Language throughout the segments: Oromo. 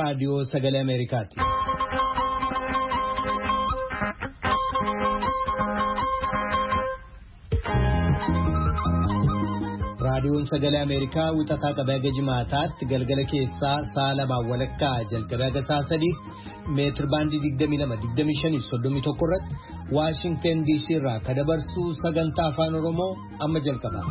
raadiyoo sagalee Ameerikaati. Raadiyoon sagalee Ameerikaa wixataa qabee haga jimaataatti galgala keessaa sa'a lamaan walakkaa jalqabee haga sa'a sadii meetir baandii 22-25-31 irratti Waashingtan DC irraa kan dabarsu sagantaa afaan Oromoo amma jalqaba.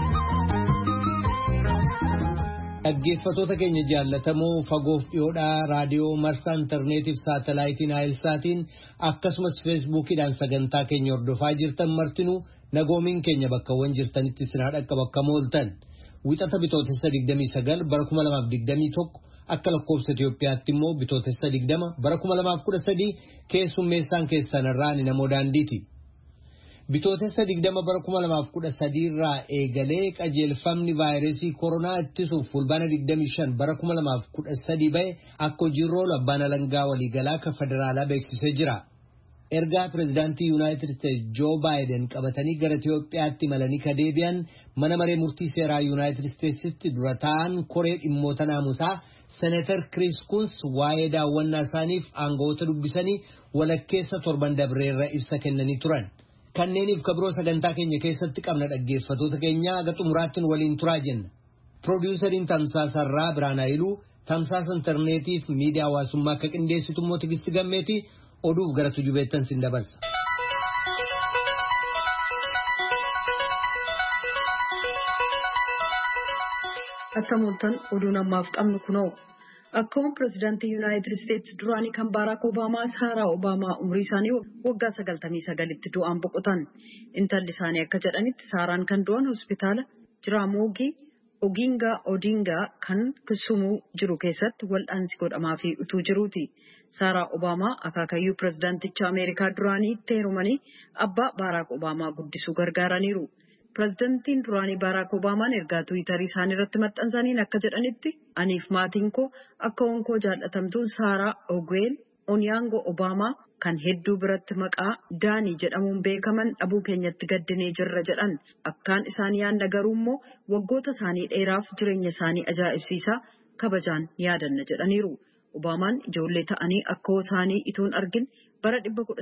Dhaggeeffattoota keenya jaallatamoo fagoof dhiyoodhaa raadiyoo marsaa intarneetiif saatalaayitiin Naayilsaatiin akkasumas feesbuukiidhaan sagantaa keenya hordofaa jirtan martinuu nagoomiin keenya bakkawwan jirtanitti sinaa dhaqqaba akka mooltan wixata bitootessa 29 bara 2021 akka lakkoofsa Itoophiyaatti immoo bitootessa 20 bara 2013 keessummeessaan keessanirraa ni namoo daandiiti. Bitootessa 20 bara 2013 irraa eegalee qajeelfamni vaayirasii koronaa ittisuuf fulbaana 25 bara 2013 ba'e akka hojiirra oolu abbaan alangaa waliigalaa kan federaalaa beeksisee jira. Ergaa pireezidaantii Yuunaayitid Isteetsi Joo Baayiden qabatanii gara Itoophiyaatti imalanii ka deebi'an mana maree murtii seeraa Yuunaayitid Isteetsitti dura ta'an koree dhimmoota naamusaa Seneetar Kiriis Kuns waa'ee daawwannaa isaaniif aangawoota dubbisanii walakkeessa torban dabreerra ibsa kennanii turan. Kanneeniif kabiroo sagantaa keenya keessatti qabna dhaggeeffattoota keenya haga xumuraatti waliin turaa jenna. Piroodyuusariin Tamsaasarraa Biraan Hayiluu, Tamsaasa intarneetiif miidiyaa hawaasummaa akka qindeessitu immoo Tigisti Gammeeti oduuf gara tujubeettan sin dabarsa. Akka mooltan oduun ammaaf qabnu kunoo. Akkuma pireezidaantii Yuunaayitid Isteetsi duraanii kan Baaraak Obaamaa Saaraa Obaamaa umrii isaanii waggaa 99tti du'aan boqotan. Intalli isaanii akka jedhanitti Saaraan kan du'an hospitaala Jiraamoogii Ogingaa Odingaa kan Kisumuu jiru keessatti wal'aansi godhamaafii utuu jiruuti. Saaraa Obaamaa akaakayyuu pireezidaanticha Ameerikaa duraanii itti heerumanii abbaa Baaraak Obaamaa guddisuu gargaaraniiru. Pireezidaantiin duraanii Baaraak Obaamaan ergaa Tiwiitarii isaanii irratti maxxansaniin akka jedhanitti aniif maatiin koo akka onkoo jaallatamtuun Saaraa Ogweel Onyaangoo Obaamaa kan hedduu biratti maqaa Daanii jedhamuun beekaman dhabuu keenyatti gaddinee jirra jedhan. Akkaan isaanii yaadna garuu immoo waggoota isaanii dheeraaf jireenya isaanii ajaa'ibsiisaa kabajaan yaadanna jedhaniiru. Obaamaan ijoollee ta'anii akkoo isaanii ituun argin bara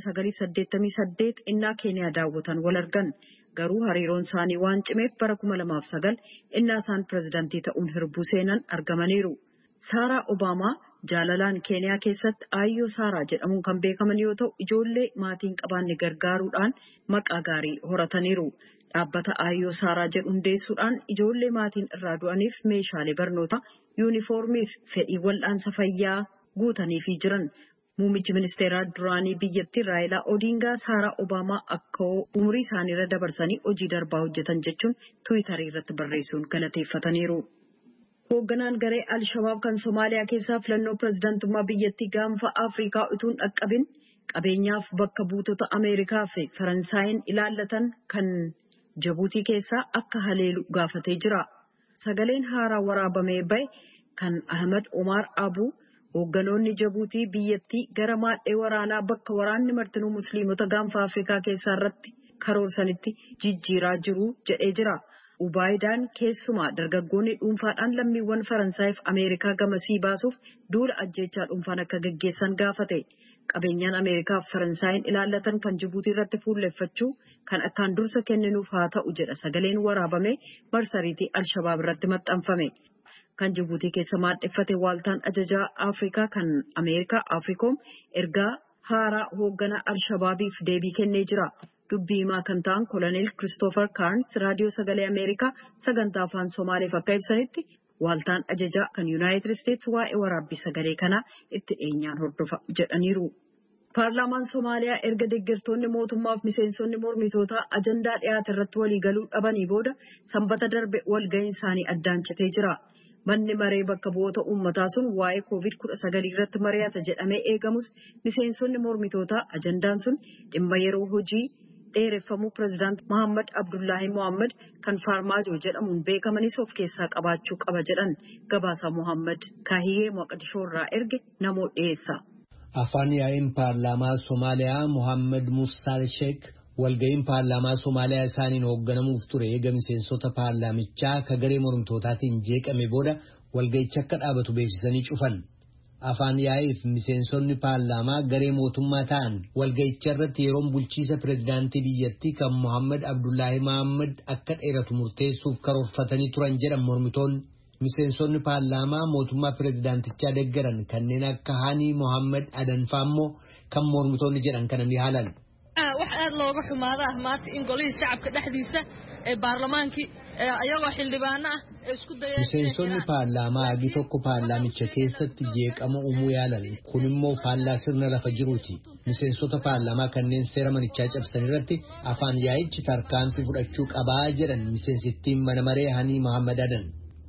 1988 innaa Keeniyaa daawwatan wal argan. Garuu hariiroon isaanii waan cimeef bara 2009 innaa isaan pireezidaantii ta'uun hirbuu seenan argamaniiru. Saaraa Obaamaa jaalalaan Keeniyaa keessatti Aayyoo Saaraa jedhamuun kan beekaman yoo ta'u ijoollee maatiin qabaanne gargaaruudhaan maqaa gaarii horataniiru. Dhaabbata Aayyoo Saaraa jedhu hundeessuudhaan ijoollee maatiin irraa du'aniif meeshaalee barnootaa, yuunifoormii fi fedhii wal'aansa fayyaa guutaniifii jiran. Muummichi ministeeraa duraanii biyyattii Raayilaa Odingaa Saaraa Obaamaa akka umurii isaaniirra dabarsanii hojii darbaa hojjetan jechuun Tiwiitarii irratti barreessuun galateeffataniiru. Hoogganaan garee Al-Shabaab kan Somaaliyaa keessaa filannoo pireezidaantummaa biyyattii gaanfa Afrikaa utuun dhaqqabin qabeenyaaf bakka buutota Ameerikaa fi Faransaayiin ilaallatan kan Jabuutii keessaa akka haleelu gaafatee jira. Sagaleen haaraa waraabamee bahe kan Ahmed Omar Abu hoogganoonni Jabuutii biyyattii gara maadhee waraanaa bakka waraanni martinuu musliimota gaanfa Afrikaa keessaa irratti karoorsanitti jijjiiraa jiru jedhee jira. Ubaayidaan keessumaa dargaggoonni dhuunfaadhaan lammiiwwan Faransaayif Ameerikaa gamasii baasuuf duula ajjeechaa dhuunfaan akka gaggeessan gaafate. Qabeenyaan Ameerikaa fi Faransaayinn ilaallatan kan Jibuutii irratti fuulleffachuu kan akkaan dursa kenninuuf haa ta'u jedha sagaleen waraabame marsariitii Al-Shabaab irratti maxxanfame. Kan Jibuutii keessa maadheffate waaltaan ajajaa Afrikaa kan Ameerikaa Afrikoom ergaa haaraa hoogganaa Al-Shabaabiif deebii kennee jira. Dubbii himaa kan ta'an Koloneel Kiristoofer Kaarns raadiyoo sagalee Ameerikaa sagantaa afaan Somaaleef akka ibsanitti waaltaan ajajaa kan Yuunaayitid Isteetsi waa'ee waraabbii sagalee kanaa itti dhiyeenyaan hordofa jedhaniiru. Paarlaamaan Somaaliyaa erga deeggartoonni mootummaaf miseensonni mormitootaa ajandaa dhiyaate irratti waliigaluu dhabanii booda sanbata darbe walga'iin isaanii addaan citee jira. Manni maree bakka bu'oota uummataa sun waa'ee COVID-19 irratti mari'ata jedhamee eegamus miseensonni mormitootaa ajandaan sun dhimma yeroo hojii dheereffamuu pireezidaant Mohaammed Abdullaahi Mohaammed kan Faarmaajoo jedhamuun beekamanis of keessaa qabaachuu qaba jedhan gabaasa Mohaammed Kaahiyee Moqdishoo irraa erge namoo dhiyeessa. Afaan yaa'iin paarlaamaa Somaaliyaa Mohaammed Musaa Sheek walga'iin paarlaamaa Somaaliyaa isaaniin hoogganamuuf ture eega miseensota paarlaamichaa ka garee mormitootaatiin jeeqame booda walga'icha akka dhaabatu beeksisanii cufan. afaan yaa'iif miseensonni paarlaamaa garee mootummaa ta'an walga'icha irratti yeroon bulchiisa pirezidaantii biyyattii kan Mohaammed Abdullaahi Mohaammed akka dheeratu murteessuuf karoorfatanii turan jedhan mormitoonni. Miseensonni paarlaamaa mootummaa pirezidaantichaa deeggaran kanneen akka Haanii Mohaammed Adanfaa immoo kan mormitoonni jedhan kana ni haalan. wax aad looga xumaada maanta in golihii shacabka dhexdiisa ee baarlamaankii ayagoo xildhibaano ah isku dayay miseensonni paarlaamaa agi tokko paarlaamicha keessatti jeeqama uumuu yaalan kun immoo faallaa sirna lafa jiruuti. Miseensota paarlaamaa kanneen seera manichaa cabsan irratti afaan yaa'ichi tarkaanfii fudhachuu qabaa jedhan miseensittiin mana maree Haanii Mohaammed Adan.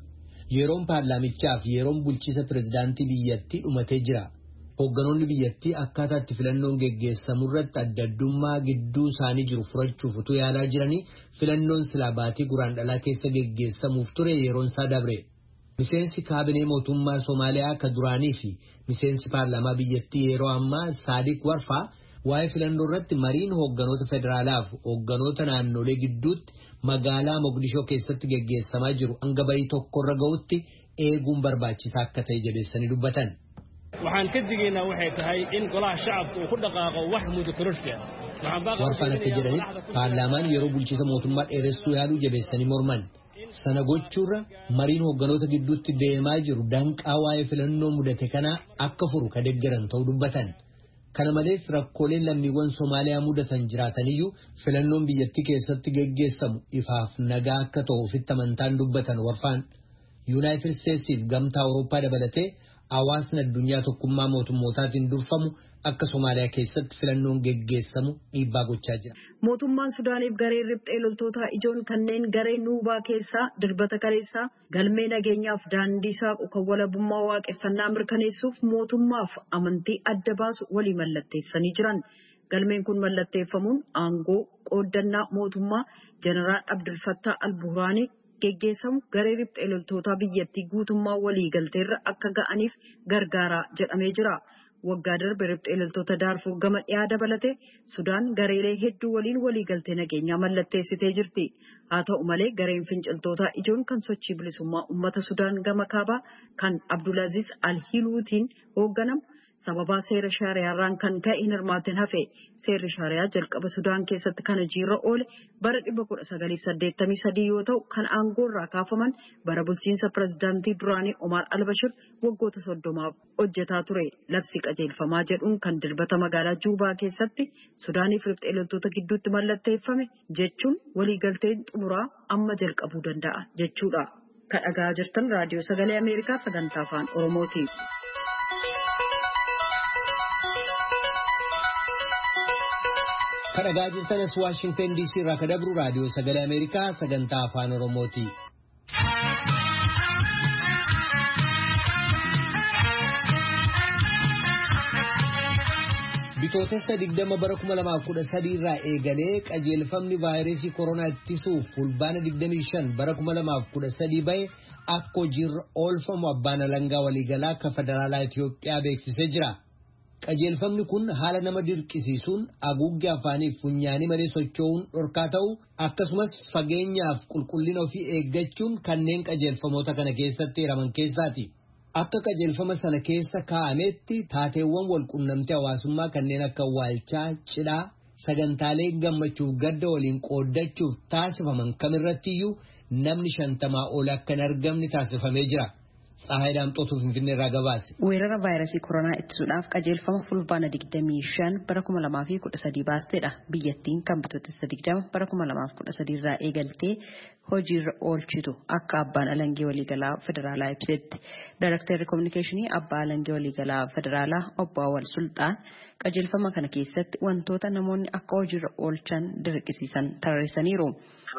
Yeroon paarlaamichaaf yeroon bulchiisa pirezidaantii biyyattii dhumatee jira. Hoogganoonni biyyattii akkaataa itti filannoon geggeessamu irratti adda addummaa gidduu isaanii jiru furachuuf utuu yaalaa jiranii filannoon silaa baatii guraandhalaa keessa geggeessamuuf ture yeroon isaa dabre. Miseensi kaabinee mootummaa Somaaliyaa ka duraanii fi miseensi paarlaamaa biyyattii yeroo ammaa Saadiq Warfaa waa'ee filannoo irratti mariin hoogganoota federaalaa fi hoogganoota naannolee gidduutti magaalaa Mogadishoo keessatti geggeessamaa jiru hanga bayii tokkorra ga'utti eeguun barbaachisaa akka ta'e jabeessanii dubbatan. waxaan ka digaynaa waxay tahay in golaha shacabku uu ku dhaqaaqo wax muddo kororsiga Warfaan akka jedhanitti paarlaamaan yeroo bulchiisa mootummaa dheeressuu yaaluu jabeessanii morman. Sana gochuurra mariin hoogganoota gidduutti deemaa jiru danqaa waa'ee filannoo mudate kanaa akka furu ka deeggaran ta'uu dubbatan. Kana malees rakkooleen lammiiwwan Somaaliyaa mudatan jiraataniyyuu filannoon biyyattii keessatti geggeessamu ifaaf nagaa akka ta'u ofitti amantaan dubbatan Warfaan. Yuunaayitid Steetsiif gamtaa Awurooppaa dabalatee hawaasni addunyaa tokkummaa mootummootaatiin durfamu akka Somaaliyaa keessatti filannoon geggeessamu dhiibbaa gochaa jira. Mootummaan Sudaaniif garee riphxee loltootaa ijoon kanneen garee Nuubaa keessaa dirbata kaleessaa galmee nageenyaaf daandii saaqu kan walabummaa waaqeffannaa mirkaneessuuf mootummaaf amantii adda baasu walii mallatteessanii jiran. Galmeen kun mallatteeffamuun aangoo qooddannaa mootummaa Jeneraal Abdul Fattah al-Burhaanii geggeessamu garee riphxee loltootaa biyyattii guutummaa walii galteerra akka ga'aniif gargaaraa jedhamee jira. Waggaa darbe riphxee loltoota Daarfur gama dhiyaa dabalatee Sudaan gareelee hedduu waliin walii galtee nageenyaa mallatteessitee jirti. Haa ta'u malee gareen finciltootaa ijoon kan sochii bilisummaa uummata Sudaan gama kaabaa kan Abdulaziz Al-Hiluutiin hoogganamu sababaa seera shaariyaarraan kan ka'e hin hirmaatin hafe. Seerri shaariyaa jalqaba Sudaan keessatti kan hojiirra oole bara 1983 yoo ta'u kan aangoorraa kaafaman bara bulchiinsa pirezidaantii duraanii Omar al-Bashir waggoota 30 hojjetaa ture. Labsi qajeelfamaa jedhuun kan dirbata magaalaa Juubaa keessatti Sudaaniif riphxee loltoota gidduutti mallatteeffame jechuun waliigalteen xumuraa amma jalqabuu danda'a jechuudha. Kan dhagaa jirtan raadiyoo sagalee Ameerikaa sagantaa afaan Oromooti. Kadhagaa jirtanas Waashingtan DC irraa kadabru raadiyoo sagalee Ameerikaa sagantaa afaan Oromooti. Bitootessa 20 bara 2013 irraa eegalee qajeelfamni vaayirasii koronaa ittisuuf fulbaana 25 bara 2013 bahe akka hojiirra oolfamu abbaan alangaa waliigalaa akka federaalaa Itoophiyaa beeksisee jira. Qajeelfamni kun haala nama dirqisiisuun haguuggee afaanii fi funyaanii malee socho'uun dhorkaa ta'u akkasumas fageenyaaf qulqullina ofii eeggachuun kanneen qajeelfamoota kana keessatti hiraman keessaati. Akka qajeelfama sana keessa kaa'ametti taateewwan walqunnamtii hawaasummaa kanneen akka waalchaa, cidhaa, sagantaalee gammachuuf gadda waliin qooddachuuf taasifaman kamirrattiyyuu namni 50 ol akka hin argamne taasifamee jira. Saahidaam Xootuu Finfinnee irraa gabaase. Weerara vaayirasii koronaa ittisuudhaaf qajeelfama fulbaana 25 bara 2013 baasteedha. Biyyattiin kan bitootessa 20 bara 2013 irraa eegaltee hojiirra oolchitu akka abbaan alangee waliigalaa federaalaa ibsetti. Daarektarri kominikeeshinii abbaa alangee waliigalaa federaalaa obbo Awwal Sultaan qajeelfama kana keessatti wantoota namoonni akka hojiirra oolchan dirqisiisan tarreessaniiru.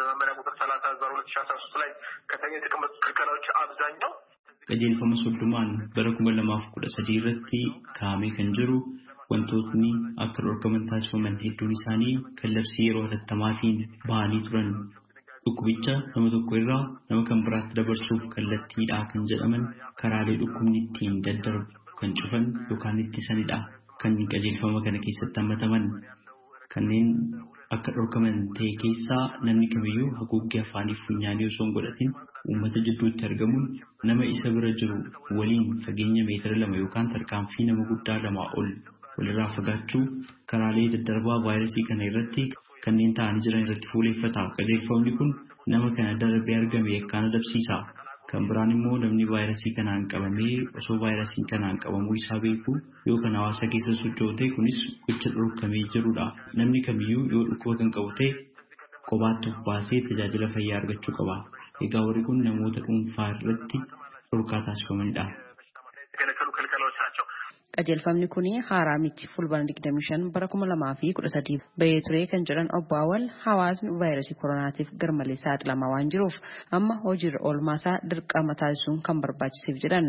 Qajeelfama soddomaan bara 2013 irratti kaa'amee kan jiru wantootni akka dhorkaman taasifaman hedduun isaanii kan labsii yeroo hatattaamaatiin bahanii turan. Dhukkubicha nama tokko irraa nama kan biraatti dabarsuuf kallattiidha kan jedhaman karaalee dhukkubni ittiin daddarbu kan cufan yookaan ittisanidha kan qajeelfama kana keessatti hammataman. Kanneen akka dhorkaman ta'e keessaa namni kamiyyuu haguuggee afaanii funyaanii osoo hin godhatin uummata jidduutti argamuun nama isa bira jiru waliin fageenya meetira 2 yookaan tarkaanfii nama guddaa 2 ol walirraa fagaachuu karaalee daddarbaa vaayirasii kana irratti kanneen ta'anii jiran irratti fuuleeffata. Qajeelfamni kun nama kana darbee argame yakkaan adabsiisa. Kan biraan immoo namni vaayirasii kanaan qabamee osoo vaayirasii kanaan qabamuu isaa beeku yoo kan hawaasa keessa sochootee kunis gocha dhorkamee jirudha. Namni kamiyyuu yoo dhukkuba kan qabu ta'e kophaatti of baasee tajaajila fayyaa argachuu qaba. Egaa warri kun namoota dhuunfaa irratti dhorkaa taasifamanidha. Qajeelfamni kun haaraa miti fulbaana 25 bara 2013 bahee ture kan jedhan obbo Awwal hawaasni vaayirasii koronaatiif garmalee saaxilamaa waan jiruuf amma hojiirra oolmaasaa dirqama taasisuun kan barbaachiseef jedhan.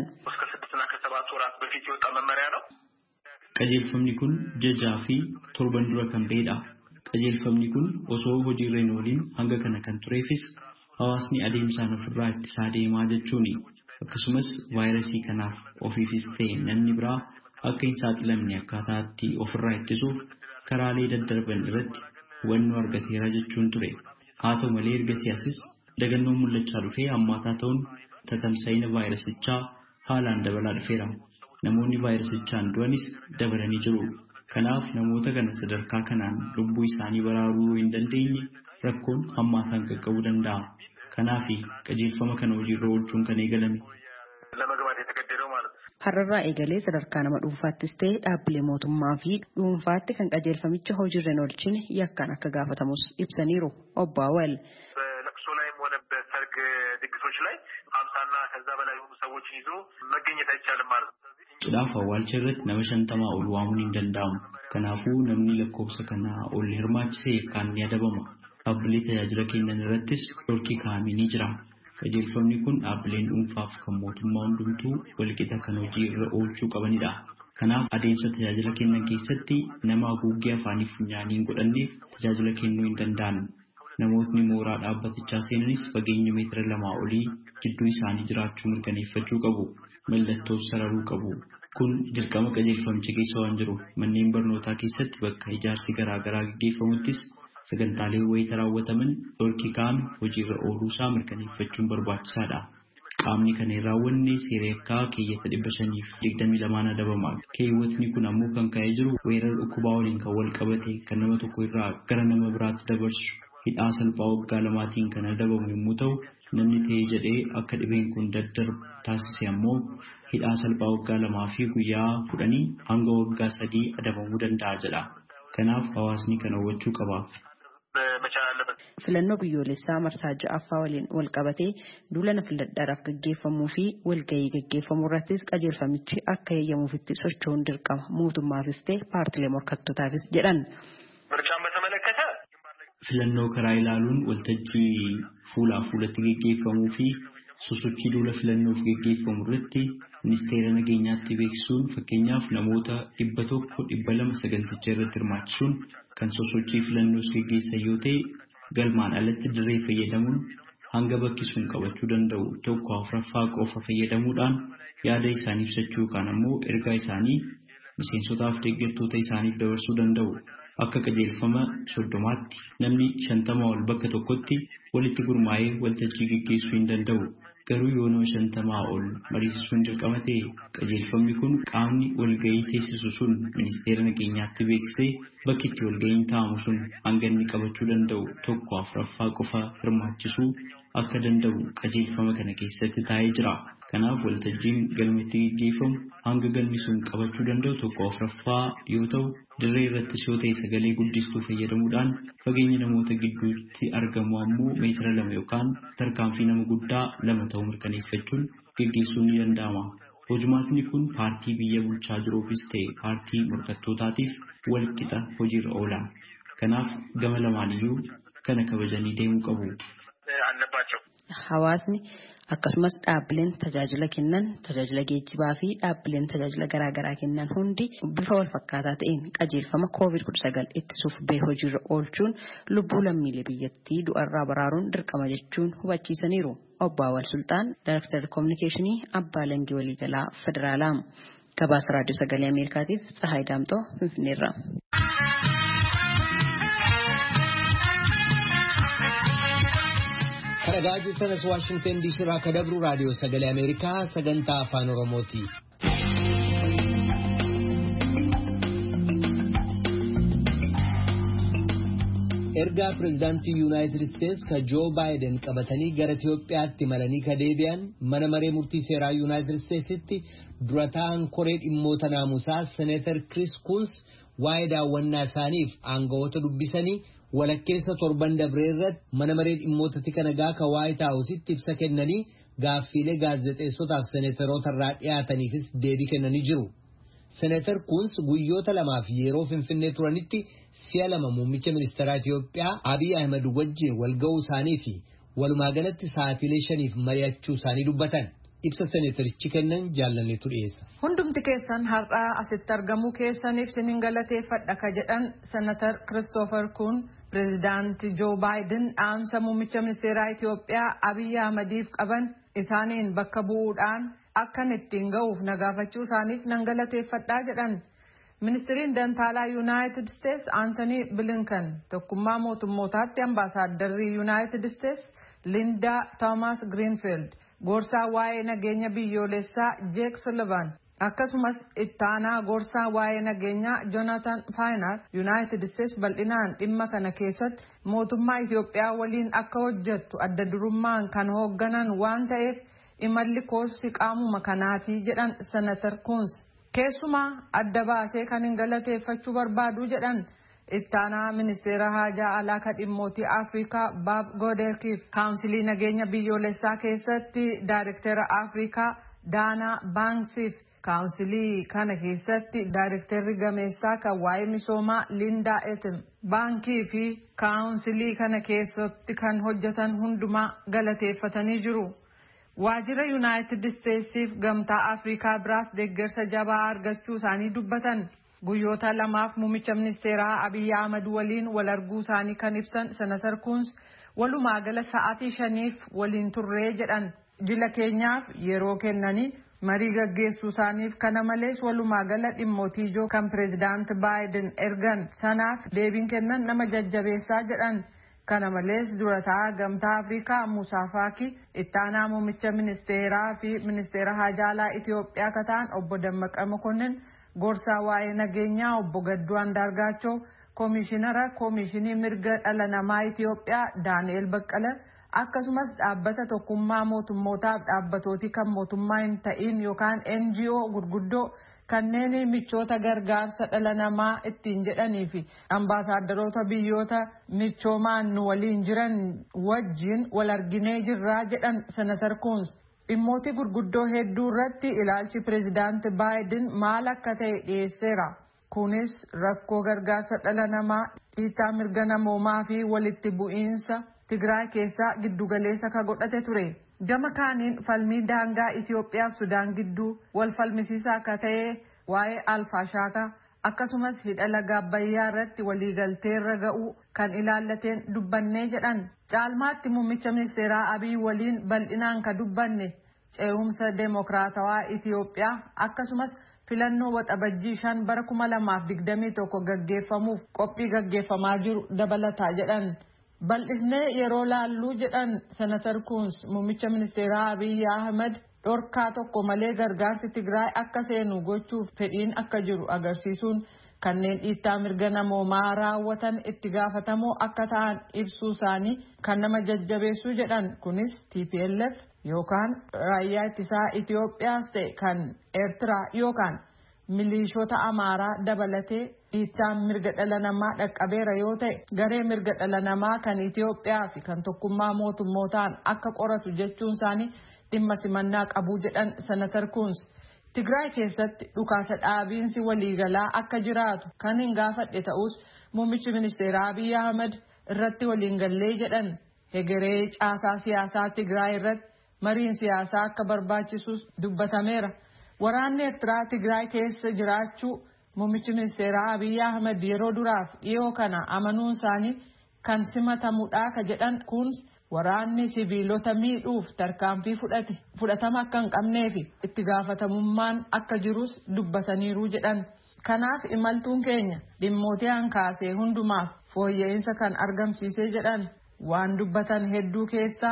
Qajeelfamni kun jajaa fi torban dura kan bahedha. Qajeelfamni kun osoo hojiirra hin ooliin hanga kana kan tureefis hawaasni adeemsaan ofirraa ittisaa deemaa jechuuni. Akkasumas vaayirasii kanaaf ofiifis ta'e namni biraa akka hin saaxilamne akkaataatti ofirraa ittisuuf karaalee daddarban irratti hubannoo argateera jechuun ture. Haa ta'u malee erga siyaasis dagannoon mul'achaa dhufee hammaataa ta'uun tatamsa'ina vaayirasichaa haalaan dabalaa dhufeera. Namoonni vaayirasichaan du'anis dabalanii jiru. Kanaaf namoota kana sadarkaa kanaan lubbuu isaanii baraaruu hin dandeenye rakkoon hammaataan qaqqabuu danda'a. Kanaaf qajeelfama kana hojiirra oolchuun kan eegalame. Har'arraa eegalee sadarkaa nama dhuunfaattis ta'e dhaabbilee mootummaa fi dhuunfaatti kan qajeelfamicha hojiirra hin oolchine yakkaan akka gaafatamus ibsaniiru obbo Awwal. ለቅሶ ላይም ሆነ በሰርግ ድግሶች ላይ 50 እና ከዛ በላይ የሆኑ ሰዎችን ይዞ መገኘት አይቻልም ማለት ነው። Cidhaaf awwaalcha irratti nama 50 ol waamuun hin danda'amu. Kanaafuu namni lakkoofsa kanaa ol hirmaachisee yakkaan ni adabama. Dhaabbilee tajaajila kennan irrattis dhorkii kaa'amee ni jira. Qajeelfamni kun dhaabbileen dhuunfaaf kan mootummaa hundumtuu walqixa kan hojii irra oolchuu qabanidha. Kanaaf adeemsa tajaajila kennan keessatti nama haguuggee afaanii funyaanii hin godhanneef tajaajila kennuu hin danda'an. Namootni mooraa dhaabbatichaa seenanis fageenya meetira 2 olii gidduu isaanii jiraachuu mirkaneeffachuu qabu. Mallattoos sararuu qabu. Kun dirqama qajeelfamicha keessa waan jiruuf manneen barnootaa keessatti bakka ijaarsi garaagaraa gaggeeffamuttis sagantaalee wayita raawwataman dhorkii kaa'ame hojiirra ooluusaa mirkaneeffachuun barbaachisaadha. Qaamni kan hin raawwanne seera yakkaa keeyyata 522 adabama. Keewwatni kun ammoo kan ka'ee jiru weerara dhukkubaa waliin kan wal qabate kan nama tokko irraa gara nama biraatti dabarsu hidhaa salphaa waggaa 2tiin kan adabamu yommuu ta'u namni ta'ee jedhee akka dhibeen kun daddarbu taasise ammoo hidhaa salphaa waggaa 2 fi guyyaa 10 hanga waggaa 3 adabamuu danda'a jedha. Kanaaf hawaasni kana hubachuu qaba. Filannoo biyyoolessaa marsaa 6ffaa waliin wal qabatee duulana filadhaadhaaf gaggeeffamuu fi walgahii gaggeeffamuu irrattis qajeelfamichi akka eeyyamuufitti socho'uun dirqama mootummaafis ta'e paartilee morkattootaafis jedhan. Filannoo karaa ilaaluun waltajjii fuulaa fuulatti gaggeeffamuu fi sosochii duula filannoof gaggeeffamu irratti ministeera nageenyaatti beeksisuun fakkeenyaaf namoota 100-200 saganticha irratti hirmaachisuun kan sosochii filannoos gaggeessan yoo ta'e galmaan alatti dirree fayyadamuun hanga bakki sun qabachuu danda'u tokko afuraffaa qofa fayyadamuudhaan yaada isaanii ibsachuu yookaan ammoo ergaa isaanii miseensotaaf deeggartoota isaaniif dabarsuu danda'u. Akka qajeelfama 30tti namni 50 ol bakka tokkotti walitti gurmaa'ee waltajjii gaggeessuu hin danda'u. Garuu yoo nama 50 ol mariisisuun dirqama ta'e qajeelfamni kun qaamni walgahii teessisu sun ministeera nageenyaatti beeksisee bakki itti walgahiin taa'amu sun hanga inni qabachuu danda'u tokko afuraffaa qofa hirmaachisuu akka danda'u qajeelfama kana keessatti taa'ee jira. Kanaaf waltajjiin galmatti gaggeeffamu hanga galmi sun qabachuu danda'u tokko afuraffaa yoo ta'u dirree irrattis yoo ta'e sagalee guddistuu fayyadamuudhaan fageenya namoota gidduutti argamu ammoo meetira 2 yookaan tarkaanfii nama guddaa 2 ta'uu mirkaneeffachuun gaggeessuun ni danda'ama. Hojimaatni kun paartii biyya bulchaa jiruufis ta'e paartii morkattootaatiif walqixa hojiirra oola. Kanaaf gama lamaaniyyuu kana kabajanii deemuu qabu. Hawaasni akkasumas dhaabbileen tajaajila kennan tajaajila geejjibaa fi dhaabbileen tajaajila garaagaraa kennan hundi bifa wal fakkaataa ta'een qajeelfama COVID-19 ittisuuf bahee hojiirra oolchuun lubbuu lammiilee biyyattii du'arraa baraaruun dirqama jechuun hubachiisaniiru. Obbo Awwal Sultaan Daayireektar Kominikeeshinii Abbaa Alangaa Waliigalaa Federaalaa. Gabaasa Raadiyoo Sagalee Ameerikaatiif Tsahaay Daamtoo Finfinneerraa. Kadhagaa jirtanas Waashingtan DC irraa kan dabru raadiyoo sagalee Ameerikaa sagantaa afaan Oromooti. Ergaa pireezidaantii Yuunaayitid Isteetsi ka Joo Baayiden qabatanii gara Itoophiyaatti malanii ka deebi'an mana maree murtii seeraa Yuunaayitid Isteetsitti dura ta'an koree dhimmoota naamusaa Seneetar Kris Kuns waa'ee daawwannaa isaaniif aangawoota dubbisanii walakkeessa torban dabree irratti mana maree dhimmoota tika nagaa ka Waayit Haawusitti ibsa kennanii gaaffiilee gaazexeessotaaf seneetaroota irraa dhiyaataniifis deebii kennanii jiru. Seneetar Kuns guyyoota lamaaf yeroo Finfinnee turanitti si'a lama muummicha ministeeraa Itoophiyaa Abiy Ahmed wajjin walga'uu isaanii fi walumaa galatti sa'aatiilee 5 mari'achuu isaanii dubbatan. Ibsa seneetarichi kennan jaallanneetu dhiyeessa. Hundumti keessan har'aa asitti argamuu keessaniif sinin galateeffadha ka jedhan Senatar Christopher Kun pireezidaantii Joo Baayiden dhaamsa muummicha ministeeraa Itoophiyaa Abiy Ahmediif qaban isaaniin bakka bu'uudhaan akkan ittiin ga'uuf nagaafachuu isaaniif nan galateeffadhaa jedhan. Ministiriin Dantaalaa Yuunaayitid Isteetsi Aantanii Bilinkan tokkummaa mootummootaatti ambaasaaddarrii Yuunaayitid Isteetsi Lindaa Toomaas Giriinfiild gorsaa waa'ee nageenya biyyoolessaa Jeek Sullivan akkasumas ittaanaa gorsaa waa'ee nageenyaa Jonathan Faynar Yuunaayitid Isteetsi bal'inaan dhimma kana keessatti mootummaa Itoophiyaa waliin akka hojjettu adda durummaan kan hoogganan waan ta'eef imalli koosii qaamuma kanaatii jedhan Senatar Kuns. Keessumaa adda baasee kan hin galateeffachuu barbaadu jedhan ittaanaa ministeera haajaa alaa ka dhimmootii Afrikaa Baab Gooderkiif kaawunsilii nageenya biyyoolessaa keessatti daayirektera Afrikaa Daanaa Baanksiif kaawunsilii kana keessatti daayirekterri gameessaa kan waa'ee misoomaa Lindaa Etim baankii fi kaawunsilii kana keessatti kan hojjetan hundumaa galateeffatanii jiru. Waajjira Yuunaayitid Isteetsiif gamtaa Afrikaa biraas deeggarsa jabaa argachuu isaanii dubbatan. Guyyoota lamaaf muummicha ministeeraa Abiy Ahmed waliin wal arguu isaanii kan ibsan Senatar Kuns walumaa gala sa'aatii 5 waliin turree jedhan. Jila keenyaaf yeroo kennanii marii gaggeessuu isaaniif kana malees walumaa gala dhimmootii ijoo kan pireezidaanti Baayiden ergan sanaaf deebiin kennan nama jajjabeessaa jedhan. Kana malees durataa gamtaa Afrikaa Musaa Faaki ittaanaa muummicha ministeeraa fi ministeera haajaa alaa Itoophiyaa kataan obbo Dammaqa Mokonnin gorsaa waa'ee nageenyaa obbo Gadduu Andaargaachoo koomishinara koomishinii mirga dhala namaa Itoophiyaa Daani'el Baqqala akkasumas dhaabbata tokkummaa mootummootaaf dhaabbatooti kan mootummaa hin ta'in yookaan NGO gurguddoo kanneen michoota gargaarsa dhala namaa ittiin jedhanii fi ambaasaaddaroota biyyoota michoomaan nu waliin jiran wajjin wal arginee jirraa jedhan Senatar Kuns. Dhimmooti gurguddoo hedduu irratti ilaalchi pireezidaanti Baayiden maal akka ta'e dhiyeesseera. Kunis rakkoo gargaarsa dhala namaa, dhiittaa mirga namoomaa fi walitti bu'iinsa Tigraay keessaa giddugaleessa ka godhate ture. Gama kaaniin falmii daangaa Itoophiyaa fi Sudaan gidduu wal falmisiisaa akka ta'e waa'ee Alfaashaakaa akkasumas hidha laga Abbayyaa irratti waliigalteerra ga'uu kan ilaallateen dubbannee jedhan. Caalmaatti muummicha ministeeraa Abiy waliin bal'inaan ka dubbanne ce'umsa deemokiraatawaa Itoophiyaa akkasumas filannoo waxabajjii 5 bara 2021 gaggeeffamuuf qophii gaggeeffamaa jiru dabalataa jedhan. Bal'isnee yeroo laalluu jedhan Senatar Kuns muummicha ministeeraa Abiy Ahmed dhorkaa tokko malee gargaarsi Tigraay akka seenu gochuuf fedhiin akka jiru agarsiisuun kanneen dhiittaa mirga namoomaa raawwatan itti gaafatamoo akka ta'an ibsuu isaanii kan nama jajjabeessuu jedhan. Kunis TPLF yookaan raayyaa ittisaa Itoophiyaas ta'e kan Eertiraa yookaan milishoota Amaaraa dabalatee dhiittaan mirga dhala namaa dhaqqabeera yoo ta'e garee mirga dhala namaa kan Itoophiyaa fi kan tokkummaa mootummootaan akka qoratu jechuun isaanii dhimma simannaa qabu jedhan Senatar Kuns. Tigraay keessatti dhukaasa dhaabiinsi waliigalaa akka jiraatu kan hin gaafadhe ta'us muummichi ministeeraa Abiy Ahmed irratti waliin gallee jedhan. Hegeree caasaa siyaasaa Tigraay irratti mariin siyaasaa akka barbaachisus dubbatameera. Waraanni Eertiraa Tigraay keessa jiraachuu muummichi ministeeraa Abiy Ahmed yeroo duraaf dhiyoo kana amanuun isaanii kan simatamudha ka jedhan Kuns waraanni sibiilota miidhuuf tarkaanfii fudhatama akka hin qabnee fi itti gaafatamummaan akka jirus dubbataniiru jedhan. Kanaaf imaltuun keenya dhimmootii hankaasee hundumaaf fooyya'insa kan argamsiisee jedhan. Waan dubbatan hedduu keessaa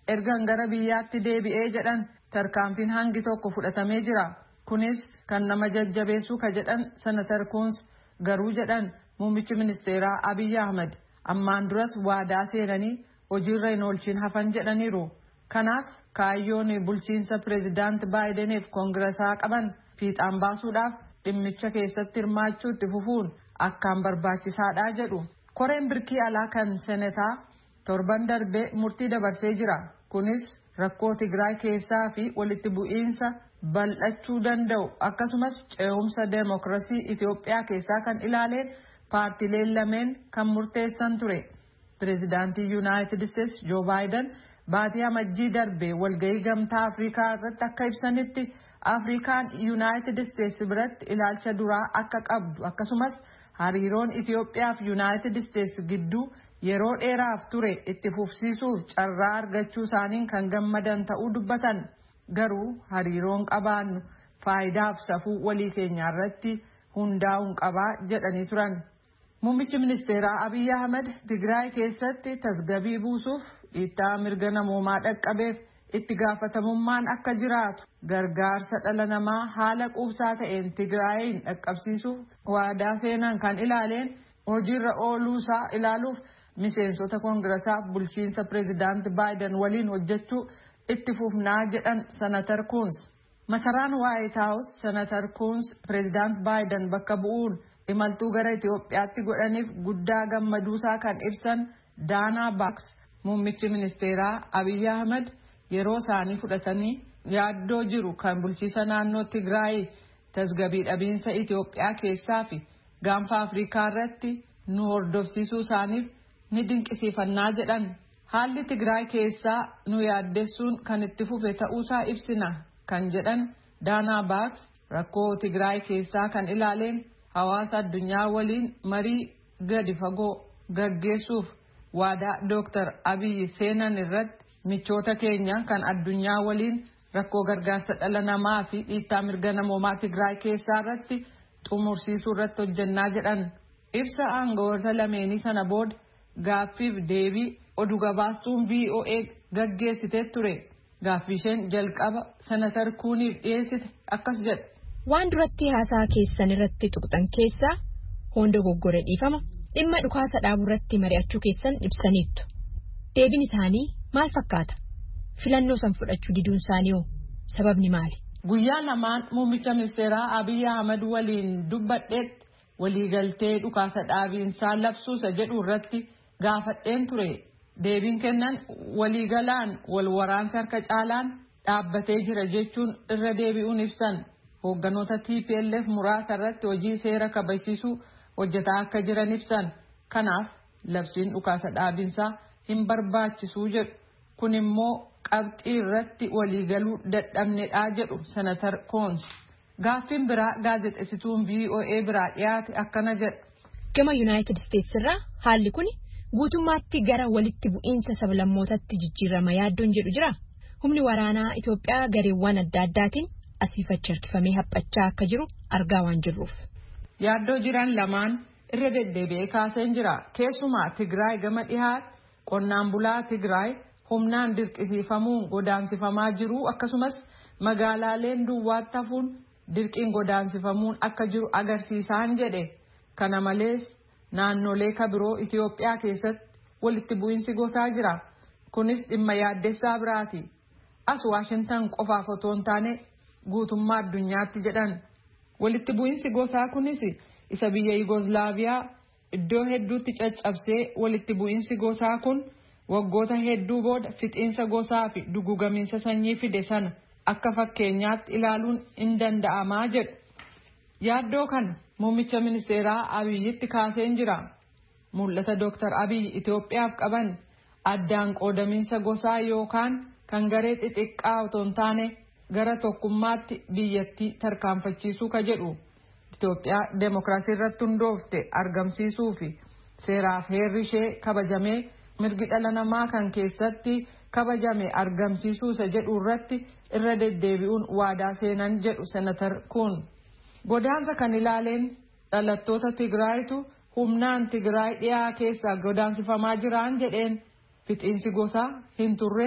ergan gara biyyaatti deebi'ee jedhan tarkaanfiin hangi tokko fudhatamee jira. Kunis kan nama jajjabeessu ka jedhan Senatar Coons garuu jedhan muummichi ministeeraa Abiy Ahmed ammaan duras waadaa seenanii hojiirra hin oolchin hafan jedhaniiru. Kanaaf kaayyoon bulchiinsa pireezidaant Baayideniif koongiraasaa qaban fiixaan baasuudhaaf dhimmicha keessatti hirmaachuu itti fufuun akkaan barbaachisaadha jedhu. Koreen birkii alaa kan senetaa torban darbee murtii dabarsee jira. Kunis rakkoo Tigraay keessaa fi walitti bu'iinsa bal'achuu danda'u akkasumas ce'umsa deemokiraasii Itoophiyaa keessaa kan ilaaleen paartileen lameen kan murteessan ture. Pireezidaantii Yuunaayitid Isteetsi Joo Baayiden baatii amajjii darbee walgahii gamtaa Afrikaa irratti akka ibsanitti Afrikaan Yuunaayitid Isteetsi biratti ilaalcha duraa akka qabdu akkasumas hariiroon Itoophiyaa fi Yuunaayitid Isteetsi gidduu yeroo dheeraaf ture itti fufsiisuuf carraa argachuu isaaniin kan gammadan ta'uu dubbatan. Garuu hariiroon qabaannu faayidaaf safuu walii keenyaa irratti hundaa'uun qabaa jedhanii turan. Muummichi ministeeraa Abiy Ahmed Tigraay keessatti tasgabbii buusuuf dhiittaa mirga namoomaa dhaqqabeef itti gaafatamummaan akka jiraatu gargaarsa dhala namaa haala quubsaa ta'een Tigraayin dhaqqabsiisuuf waadaa seenan kan ilaaleen hojiirra ooluusaa ilaaluuf miseensota koongiraasaaf bulchiinsa pireezidaant Baayiden waliin hojjechuu itti fufnaa jedhan Senatar Coons. Masaraan White House Senatar Coons pireezidaant Baayiden bakka bu'uun imaltuu gara Itoophiyaatti godhaniif guddaa gammaduusaa kan ibsan Daanaa Baaks muummichi ministeeraa Abiy Ahmed yeroo isaanii fudhatanii yaaddoo jiru kan bulchiisa naannoo Tigraay tasgabbii dhabiinsa Itoophiyaa keessaa fi gaanfa Afrikaa irratti nu hordofsiisuu isaaniif ni dinqisiifannaa jedhan. Haalli Tigraay keessaa nu yaaddessuun kan itti fufe ta'uusaa ibsina kan jedhan Daanaa Baaks rakkoo Tigraay keessaa kan ilaaleen hawaasa addunyaa waliin marii gadi fagoo gaggeessuuf waadaa Dr. Abiy seenan irratti michoota keenya kan addunyaa waliin rakkoo gargaarsa dhala namaa fi dhiittaa mirga namoomaa Tigraay keessaa irratti xumursiisuu irratti hojjannaa jedhan. Ibsa aangawoota lameenii sana booda gaaffiif deebii oduu gabaastuun VOA gaggeessitee ture. Gaaffii isheen jalqaba Senatar Kuuniif dhiyeessite akkas jedhe. Waan duratti haasaa keessan irratti tuqxan keessaa hunda goggore dhiifama dhimma dhukaasa dhaabuu irratti mari'achuu keessan ibsaniittu. Deebiin isaanii maal fakkaata? Filannoo san fudhachuu diduun isaanii hoo sababni maali? Guyyaa lamaan muummicha ministeeraa Abiy Ahmed waliin dubbadheetti waliigaltee dhukaasa dhaabiinsaa labsuusa jedhu irratti gaafadheen ture. Deebiin kennan waliigalaan wal waraansa harka caalaan dhaabbatee jira jechuun irra deebi'uun ibsan. Hoogganoota TPLF muraasa irratti hojii seera kabachiisuu hojjetaa akka jiran ibsan. Kanaaf labsiin dhukaasa dhaabinsaa hin barbaachisuu jedhu. Kun immoo qabxii irratti waliigaluu dadhabnedha jedhu Senatar Coons. Gaaffiin biraa gaazexeessituun VOA biraa dhiyaate akkana jedha. Gama Yuunaayitid Isteetsi irraa haalli kun guutummaatti gara walitti bu'iinsa sablammootatti jijjiirama yaaddoon jedhu jira. Humni waraanaa Itoophiyaa gareewwan adda addaatiin asiif achi harkifamee haphachaa akka jiru argaa waan jirruuf. Yaaddoo jiran lamaan irra deddeebi'ee kaaseen jira. Keessumaa Tigraay gama dhihaa qonnaan bulaa Tigraay humnaan dirqisiifamuun godaansifamaa jiru akkasumas magaalaaleen duwwaatti hafuun dirqiin godaansifamuun akka jiru agarsiisaan jedhe. Kana malees naannolee kabiroo Itoophiyaa keessatti walitti bu'iinsi gosaa jira. Kunis dhimma yaaddessaa biraati. As Waashintan qofaaf otoo hin taane guutummaa addunyaatti jedhan. Walitti bu'iinsi gosaa kunis isa biyya Yugoslaaviyaa iddoo hedduutti caccabsee walitti bu'iinsi gosaa kun waggoota hedduu booda fixiinsa gosaa fi dugugamiinsa sanyii fide sana akka fakkeenyaatti ilaaluun hin danda'amaa jedhu. Yaaddoo kana muummicha ministeeraa Abiyyitti kaaseen jira. Mul'ata Dr. Abiy Itoophiyaaf qaban addaan qoodamiinsa gosaa yookaan kan garee xixiqqaa otoo hin taane gara tokkummaatti biyyattii tarkaanfachiisuu ka jedhu. Itoophiyaa deemokiraasii irratti hundoofte argamsiisuu fi seeraaf heerri ishee kabajamee mirgi dhala namaa kan keessatti kabajame argamsiisuu isa jedhu irratti irra deddeebi'uun waadaa seenan jedhu Senatar Kuun. Godaansa kan ilaaleen dhalattoota Tigraayitu humnaan Tigraay dhiyaa keessaa godaansifamaa jiraan jedheen fixiinsi gosaa hin turres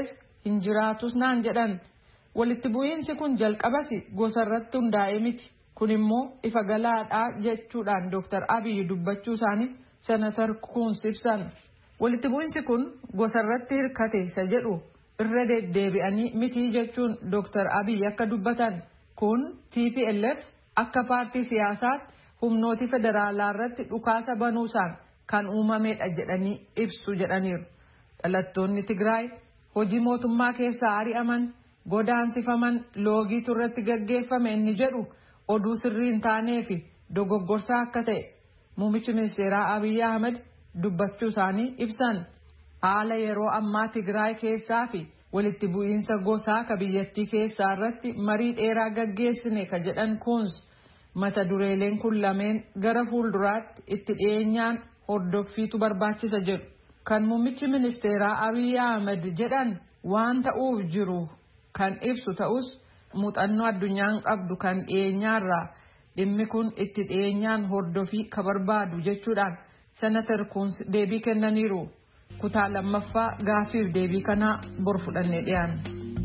hin jiraatus naan jedhan. Walitti bu'iinsi kun jalqabas gosa irratti hundaa'e miti. Kun immoo ifa galaadhaa jechuudhaan Dr. Abiy dubbachuu isaanii Senatar Kuns ibsan. Walitti bu'iinsi kun gosa irratti hirkate isa jedhu irra deddeebi'anii miti jechuun Dr. Abiy akka dubbatan. Kun TPLF akka paartii siyaasaatti humnooti federaalaa irratti dhukaasa banuusaan kan uumamedha jedhanii ibsu jedhaniiru. Dhalattoonni Tigraay hojii mootummaa keessaa ari'aman, godaansifaman, loogiitu irratti gaggeeffame inni jedhu oduu sirrii hin taanee fi dogoggorsaa akka ta'e muummichi ministeeraa Abiy Ahmed dubbachuu isaanii ibsan. Haala yeroo ammaa Tigraay keessaa fi walitti bu'iinsa gosaa ka biyyattii keessaa irratti marii dheeraa gaggeessine ka jedhan Kuns mata dureeleen kun lameen gara fuulduraatti itti dhiyeenyaan hordoffiitu barbaachisa jedhu. Kan muummichi ministeeraa Abiy Ahmed jedhan waan ta'uuf jiru kan ibsu ta'us muuxannoo addunyaan qabdu kan dhiyeenyaarraa dhimmi kun itti dhiyeenyaan hordoffii ka barbaadu jechuudhaan Senatar Kuns deebii kennaniiru. Kutaa lammaffaa gaaffiif deebii kanaa bor fudhannee dhiyaanna.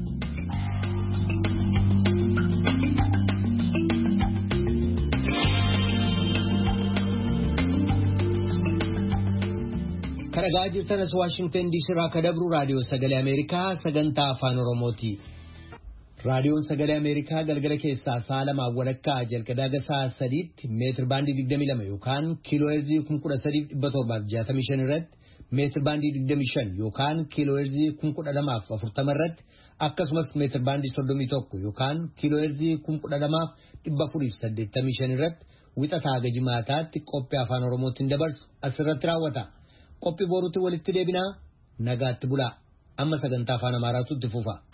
Karagaa jirtanas Waashingtan DC irraa ka dabru raadiyoo sagalee Ameerikaa sagantaa afaan Oromooti. Raadiyoon sagalee Ameerikaa galgala keessaa sa'a lamaa walakkaa jalqabee sa'a sadiitti meetir baandii 22 yookaan kiiloo heerzii 13,765 irratti meetir baandii 25 yookaan kiiloo heerzii 1240 irratti akkasumas meetir baandii 31 yookaan kiiloo heerzii 12,485 irratti wixataa hanga jimaataatti qophii afaan Oromootiin dabarsu asirratti raawwata. Qophii boruutti walitti deebinaa nagaatti bulaa amma sagantaa afaan Amaaraatu itti fufa.